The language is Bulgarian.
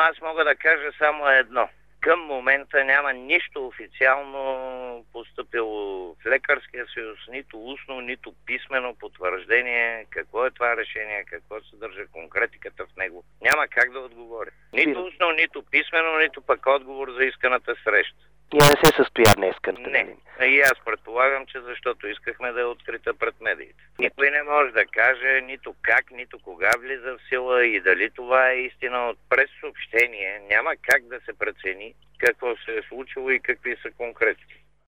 аз мога да кажа само едно. Към момента няма нищо официално постъпило в Лекарския съюз, нито устно, нито писмено потвърждение какво е това решение, какво съдържа конкретиката в него. Няма как да отговоря. Нито устно, нито писмено, нито пък отговор за исканата среща. Тя не се състоя днес. Не. И аз предполагам, че защото искахме да е открита пред медиите. Никой не може да каже нито как, нито кога влиза в сила и дали това е истина. През съобщение няма как да се прецени какво се е случило и какви са конкретики.